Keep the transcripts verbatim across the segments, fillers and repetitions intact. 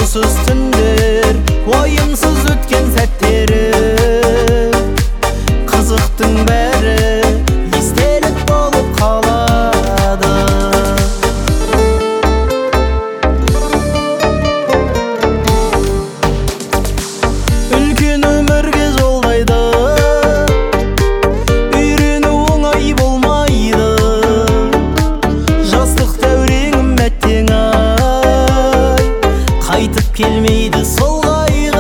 Uykusuz түндер, ойымсыз өткен сәттері, қызықтың бәрі естелік болып қалады. Үлкен өмірге жолдайды, үйрену оңай болмайды. Жастық дәуренім әттең ай, қайтып келмейді сол қайғы.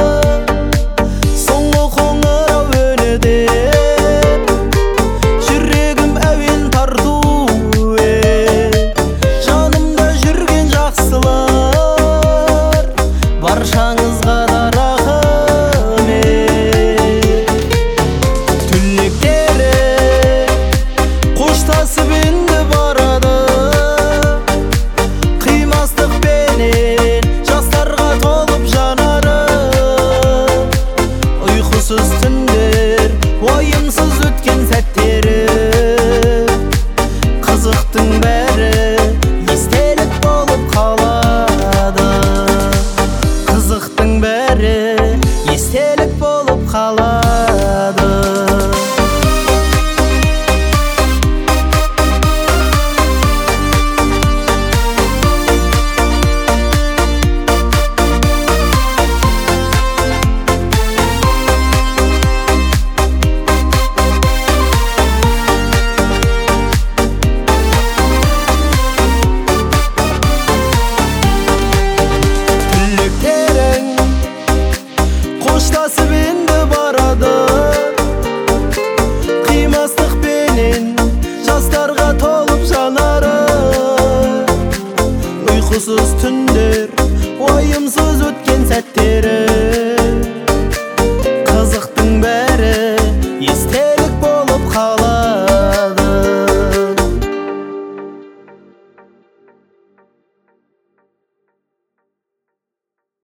Соңғы қоңырау үніде жүрегім әуен тарту, жанымда жүрген жақсылар, баршаңызға да рахмет. Түлектері қоштасып енді барады, қимастықпенен жастарға толып жанары. Uykusuz түндер, ойымсыз өткен сәттері, қызықтың бәрі естелік болып қалады. Қызықтың бәрі естелік болып қалады. Түлектерің қоштасып енді барады, қимастықпенен жастарға толып жанары. Uykusuz түндер, ойымсыз өткен сәттері,